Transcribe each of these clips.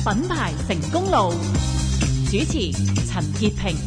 品牌成功路，主持陳潔平。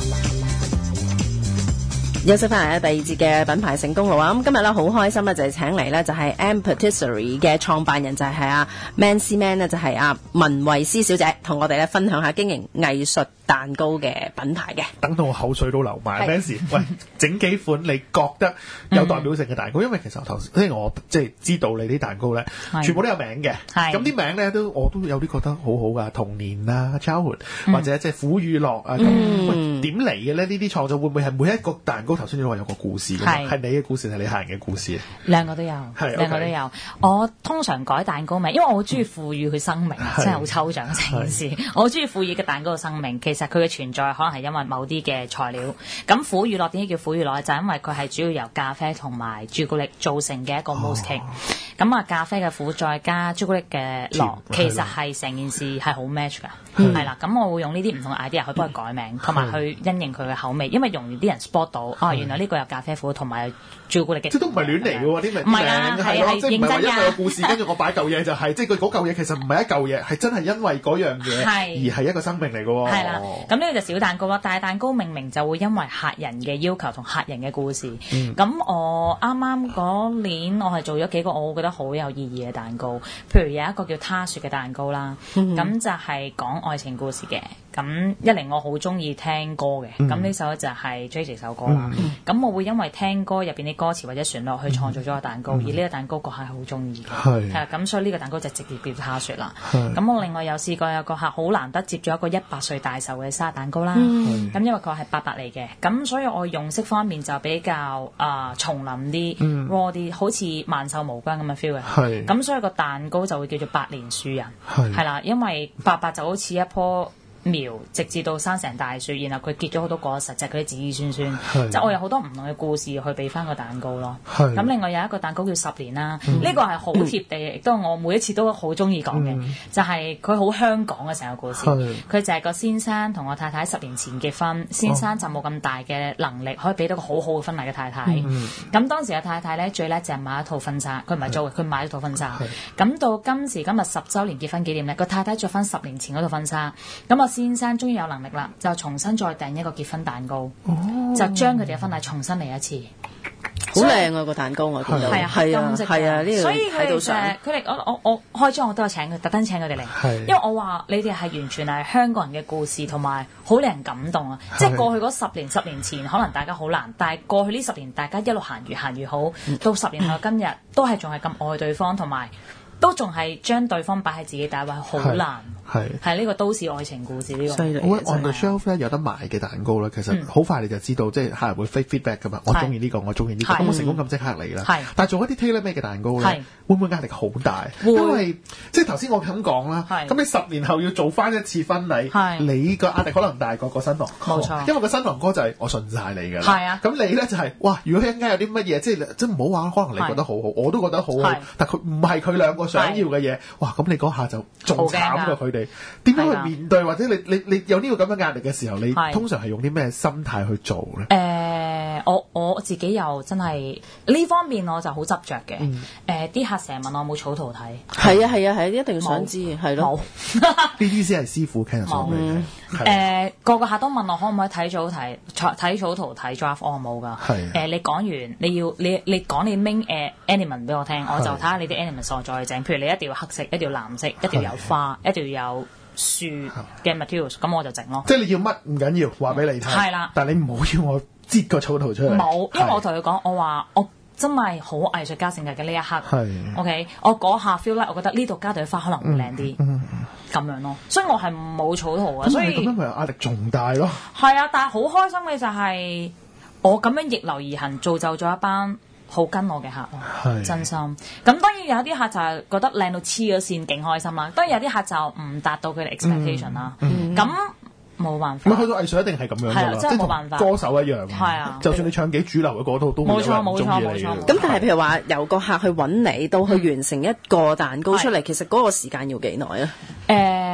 休息翻嚟第二節嘅品牌成功路啊！咁今日咧好開心咧，就係請嚟咧就係 M Patisserie 嘅創辦人就係阿 Mancy Man 咧，就係阿文慧思小姐，同我哋咧分享下經營藝術蛋糕嘅品牌嘅。 等到我口水都流埋 Mancy， 喂，整幾款你覺得有代表性嘅蛋糕？因為其實頭先我即係知道你啲蛋糕咧，全部都有名嘅。咁啲名咧我都有啲覺得好好噶，童年啊 childhood 或者即係苦與樂啊。咁點嚟嘅咧？呢啲創作會唔會係每一個蛋糕？頭先你話有個故事嘅，係你嘅故事，係你客人嘅故事。 兩個都有，兩個都有。我通常改蛋糕名，因為我好中意賦予佢生命，真係好抽象成件事。我好中意賦予嘅蛋糕嘅生命，其實佢嘅存在可能係因為某啲嘅材料。咁苦與樂點解叫苦與樂？就係因為佢係主要由咖啡同埋朱古力造成嘅一個 mousse cake。咁啊，咖啡嘅苦再加朱古力嘅樂，其實係成件事係好 match 㗎。係啦，咁我會用呢啲唔同嘅 idea 去幫佢改名，同埋去因應佢嘅口味，因為容易啲人 spot 到原來呢個有咖啡苦同埋朱古力嘅。 即都唔係亂嚟嘅喎，啲名。唔係啊，係即係唔係話因為有故事，跟住我擺嚿嘢就係，即係佢嗰嚿嘢其實唔係一嚿嘢，係真係因為嗰樣嘢而係一個生命嚟嘅喎。係啦， 咁呢個就小蛋糕啦，大蛋糕命名就會因為客人嘅要求同客人嘅故事。咁我啱啱嗰年我係做咗幾個我覺得好有意義嘅蛋糕，譬如有一個叫他說嘅蛋糕啦，咁就係講愛情故事嘅。咁一嚟我好中意聽歌嘅，咁呢首就係 J.J. 首歌啦。咁我會因為聽歌入邊啲歌詞或者旋律去創造咗個蛋糕，而呢個蛋糕個客係好中意嘅，係啦。咁所以呢個蛋糕就直接叫他說啦。咁我另外有試過有個客好難得接咗一個100歲大壽嘅生日蛋糕啦。咁因為佢係伯嚟嘅，咁所以我用色方面就比較叢林啲 raw 啲，好似萬壽無疆咁嘅 feel 嘅。咁所以個蛋糕就會叫做百年樹人，係啦，因為伯就好似一棵苗，直至到生成大樹，然後佢結咗好多果實，就係佢啲子子孫孫。即係我有好多唔同嘅故事去俾翻個蛋糕咯。咁另外有一個蛋糕叫10年啦，呢個係好貼地，亦都我每一次都好中意講嘅，就係佢好香港嘅成個故事。佢就係個先生同我太太10年前結婚，先生就冇咁大嘅能力可以俾到個好好嘅婚禮嘅太太。咁當時嘅太太咧最叻就係買一套婚紗，佢唔係租嘅，佢買一套婚紗。咁到今時今日10週年結婚紀念咧，個太太着翻10年前嗰套婚紗。咁啊先生終於有能力啦，就重新再訂一個結婚蛋糕，就將佢哋嘅婚禮重新嚟一次。 好靚啊個蛋糕，我見到係啊係啊，呢個睇到相。 佢哋我開張我都有請佢，特登請佢哋嚟，因為我話你哋係完全係香港人嘅故事，同埋好令人感動啊！即係過去嗰10年前可能大家好難，但係過去呢10年大家一路行越行越好，到10年後今日都係仲係咁愛對方，同埋都仲係將對方擺喺自己第一位，好難。係呢個都市愛情故事呢個。 犀利。On the shelf 咧有得賣嘅蛋糕咧，其實好快你就知道，即係客人會 feedback 噶嘛。我中意呢個，我中意呢個，咁我成功咁即刻嚟啦。但係做一啲 tailor made 嘅蛋糕咧，會唔會壓力好大？因為即係頭先我咁講啦，咁你10年後要做翻一次婚禮，你個壓力可能大過個新郎哥。冇錯。因為個新郎哥就係我信晒你㗎啦。係啊。咁你咧就係哇！如果一陣間有啲乜嘢，即係唔好話，可能你覺得好好，我都覺得好好，但佢唔係佢兩個想要嘅嘢，哇！咁你嗰下就仲慘過佢哋。點樣去面對，或者你有呢個咁嘅壓力嘅時候，你通常係用啲咩心態去做咧？ 我自己又真係呢方面我就好執着嘅。啲客成日問我有冇草圖睇， 係啊，一定要想知，係咯。 呢啲先係師傅傾數嘅。 個個客都問我可唔可以睇草圖睇 draft， 我冇㗎。你講完你講你 main element 俾我聽，我就睇下你啲 element 所在整。譬如你一定要黑色，一定要藍色，一定要有花，一定要有樹嘅 materials， 咁我就整咯。 即係你要乜唔緊要，話俾你聽。係啦，但係你唔好要我擠個草圖出嚟。冇， 因為我同佢講，我話我真係好藝術家性格嘅呢一刻。OK， 我嗰下 feel 咧，我覺得呢度加對花可能會靚啲，咁樣咯。所以我係冇草圖啊。所以咁樣咪壓力仲大咯。 係啊，但係好開心嘅就係我咁樣逆流而行，造就咗一班好跟我嘅客咯，真心。咁當然有啲客就係覺得靚到黐咗線，勁開心啦。當然有啲客就唔達到佢哋 expectation 啦。咁冇辦法。 咁去到藝術一定係咁樣㗎啦， 真係冇辦法。 歌手一樣。係啊，就算你唱幾主流嘅歌都冇人中意你。 咁但係譬如話由個客去揾你到去完成一個蛋糕出嚟，其實嗰個時間要幾耐啊？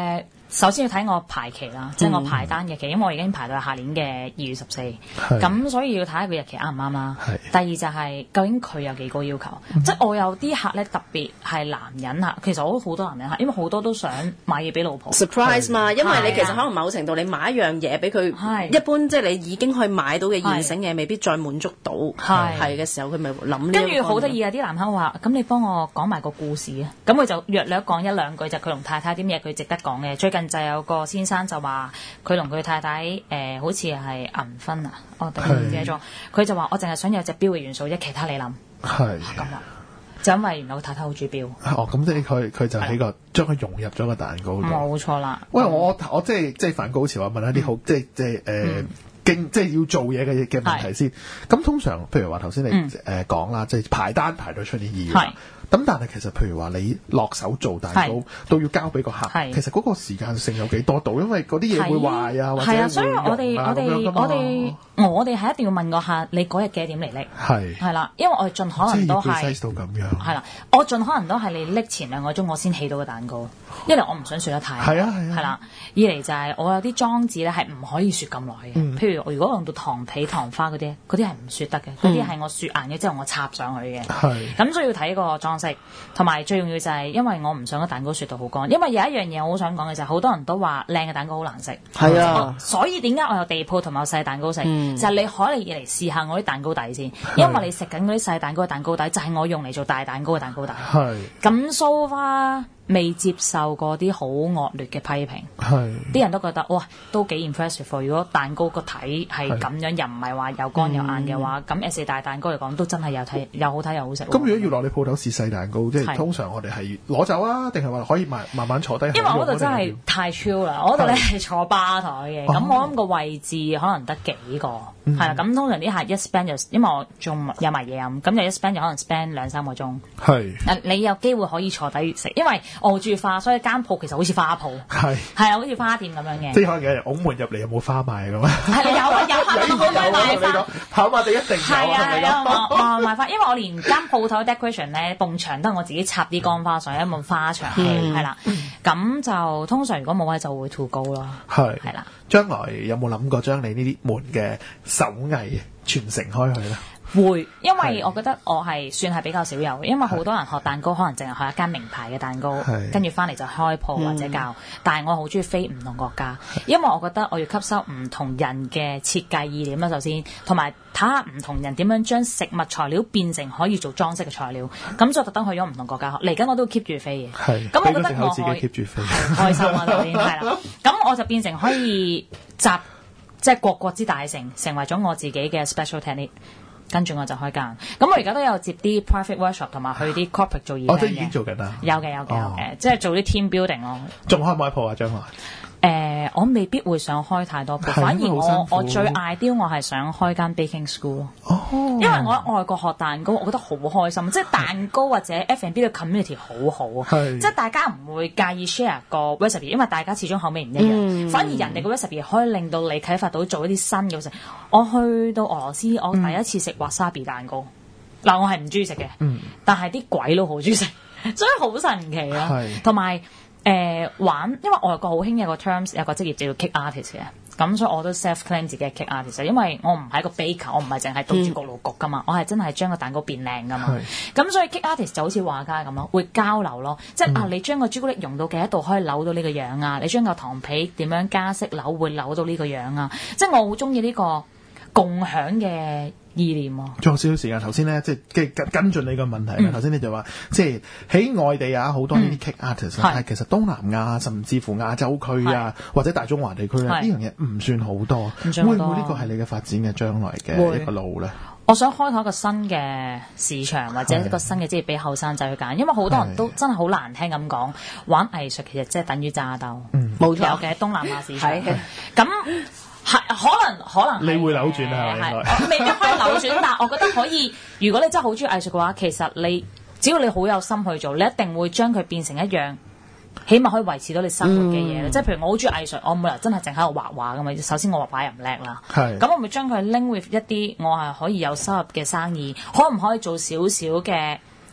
首先要睇我排期啦，即係我排單嘅期，因為我已經排到下年嘅2月14，咁所以要睇下佢日期啱唔啱啦。第二就係究竟佢有幾高要求，即係我有啲客咧特別係男人客，其實我都好多男人客，因為好多都想買嘢俾老婆 surprise 嘛，因為你其實可能某程度你買一樣嘢俾佢，一般即係你已經可以買到嘅現成嘢，未必再滿足到係嘅時候，佢咪諗呢？ 跟住好得意啊！啲男客話：咁你幫我講埋個故事啊！咁佢就約略講一兩句，就佢同太太啲嘢佢值得講嘅。最近就有個先生就話佢同佢太太好似係銀婚啊，我突然唔記得咗。佢就話我淨係想有隻錶嘅元素，其他你諗係咁啊。就因為原來個太太好中意錶。咁即係佢就喺個將佢融入咗個蛋糕度。 冇錯啦。 喂，我即係反高潮啊！問一啲好即係要做嘢嘅問題先。咁通常譬如話頭先你講啦，即係排單排到出年2月。咁但係其實譬如話你落手做蛋糕都要交俾個客，其實嗰個時間性有幾多度？因為嗰啲嘢會壞啊，或者會所以我哋係一定要問個客，你嗰日幾點嚟拎？係啦，因為我哋盡可能都係到咁樣。係啦，我盡可能都係你拎前2個鐘，我先起到個蛋糕。一嚟我唔想雪得太耐，係啦。二嚟就係我有啲裝置咧係唔可以雪咁耐嘅。譬如如果我用到糖皮、糖花嗰啲係唔雪得嘅，嗰啲係我雪硬咗之後我插上去嘅。咁所以要睇個裝飾，同埋最重要就係因為我唔想個蛋糕雪到好乾。因為有一樣嘢我好想講嘅就係好多人都話靚嘅蛋糕好難食。係啊，所以點解我有地鋪同埋有細蛋糕食？就係你可以嚟試下我啲蛋糕底先，因為你食緊嗰啲細蛋糕嘅蛋糕底就係我用嚟做大蛋糕嘅蛋糕底。咁 so far未接受過啲好惡劣嘅批評，啲人都覺得哇都幾 impressive。如果蛋糕個體係咁樣，又唔係話又乾又硬嘅話，咁 as 大蛋糕嚟講都真係又好睇又好食。 咁如果要落你鋪頭試細蛋糕，即係通常我哋係攞走啊，定係話可以慢慢坐低？ 因為我嗰度真係太 chill 啦，我嗰度咧係坐吧台嘅，咁我諗個位置可能得幾個，係啦。咁通常啲客一 spend 就，因為我仲有埋嘢飲，咁就一 spend 就可能 spend 2-3個鐘。你有機會可以坐低食，因為我好中意花，所以間鋪其實好似花鋪，係啊，好似花店咁樣嘅。 即係可能有人拱門入嚟有冇花賣咁啊？ 係有賣花， 跑馬地一定有賣花，因為我連間鋪頭 decoration 咧，埲牆都係我自己插啲乾花上，一門花牆係啦。咁就通常如果冇位就會 to go 咯，係啦。 將來有冇諗過將你呢啲門嘅手藝傳承開去咧？ 會，因為我覺得我係算係比較少有，因為好多人學蛋糕可能淨係學一間名牌嘅蛋糕，跟住翻嚟就開鋪或者教。但係我好中意飛唔同國家，因為我覺得我要吸收唔同人嘅設計意念啦，首先，同埋睇下唔同人點樣將食物材料變成可以做裝飾嘅材料。咁所以特登去咗唔同國家學，嚟緊我都 keep 住飛嘅。咁我覺得我自己 keep 住飛， 開心啊！首先係啦，咁我就變成可以即係國之大成，成為咗我自己嘅 special technique。跟住我就開間，咁我而家都有接啲 private workshop 同埋去啲 corporate 做嘢嘅。 即係已經做緊啦。 有嘅，即係做啲 team building 咯。 仲開唔開鋪啊？將來？ 我未必會想開太多鋪，反而我最 ideal 我係想開間 baking school 咯。因為我喺外國學蛋糕，我覺得好開心，即係蛋糕或者 F&B 嘅 community 好好啊，即係大家唔會介意 share 個 recipe， 因為大家始終口味唔一樣，反而人哋個 recipe 可以令到你啟發到做一啲新嘅食。我去到俄羅斯，我第一次食 wasabi 蛋糕，嗱我係唔中意食嘅，但係啲鬼佬好中意食，所以好神奇啦。同埋玩，因為外國好興有個 terms 有個職業叫做 cake artist 嘅，咁所以我都 self claim 自己係 cake artist，因為我唔係一個 baker，我唔係淨係對住焗爐焗噶嘛，我係真係將個蛋糕變靚噶嘛。咁所以 cake artist 就好似畫家咁咯，會交流咯，即係你將個朱古力溶到幾多度可以扭到呢個樣啊？你將個糖皮點樣加色扭會扭到呢個樣啊？即係我好中意呢個共享嘅意念喎。 仲有少少時間，頭先咧即係跟進你個問題啦。頭先你就話即係喺外地啊，好多呢啲 cake artist，但係其實東南亞甚至乎亞洲區啊，或者大中華地區咧，呢樣嘢唔算好多。會唔會呢個係你嘅發展嘅將來嘅一個路咧？ 我想開拓一個新嘅市場，或者一個新嘅職業俾後生仔去揀，因為好多人都真係好難聽咁講，玩藝術其實即係等於揸兜。冇錯嘅東南亞市場。咁可能你會扭轉啊？ 我未必可以扭轉，但係我覺得可以。如果你真係好中意藝術嘅話，其實你只要你好有心去做，你一定會將佢變成一樣，起碼可以維持到你生活嘅嘢。即係譬如我好中意藝術，我冇理由真係淨喺度畫畫噶嘛。首先我畫畫又唔叻啦，咁我咪將佢 link with 一啲我係可以有收入嘅生意，可唔可以做少少嘅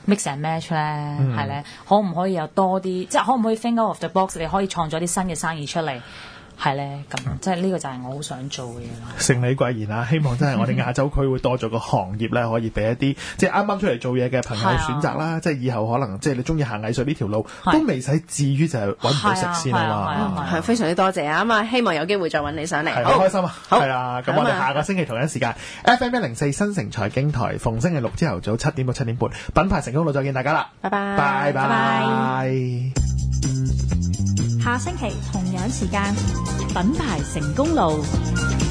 mix and match 咧，係咧，可唔可以有多啲，即係可唔可以 think out of the box， 你可以創咗啲新嘅生意出嚟？係咧，咁即係呢個就係我好想做嘅嘢咯。 承你貴言啊！希望真係我哋亞洲區會多咗個行業咧，可以俾一啲即係啱啱出嚟做嘢嘅朋友選擇啦。即係以後可能即係你中意行藝術呢條路，都未使至於就係揾唔到食先啊嘛。 係非常之多謝啊！咁啊，希望有機會再揾你上嚟。 係好開心啊！係啊，咁我哋下個星期同一時間 FM 104新城財經台，逢星期六朝頭早7點到7點半，品牌成功路再見大家啦！ 拜拜， 拜拜。 下星期同樣時間，品牌成功路。